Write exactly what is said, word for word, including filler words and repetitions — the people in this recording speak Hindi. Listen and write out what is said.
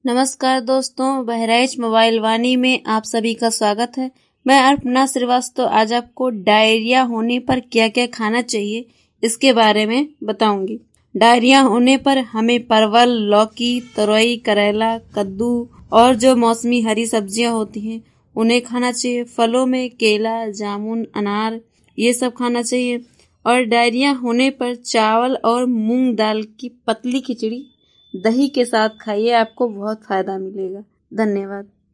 नमस्कार दोस्तों, बहराइच मोबाइल वाणी में आप सभी का स्वागत है। मैं अर्पना श्रीवास्तव आज आपको डायरिया होने पर क्या क्या खाना चाहिए इसके बारे में बताऊंगी। डायरिया होने पर हमें परवल, लौकी, तरोई, करेला, कद्दू और जो मौसमी हरी सब्जियां होती हैं उन्हें खाना चाहिए। फलों में केला, जामुन, अनार ये सब खाना चाहिए। और डायरिया होने पर चावल और मूंग दाल की पतली खिचड़ी दही के साथ खाइए, आपको बहुत फायदा मिलेगा। धन्यवाद।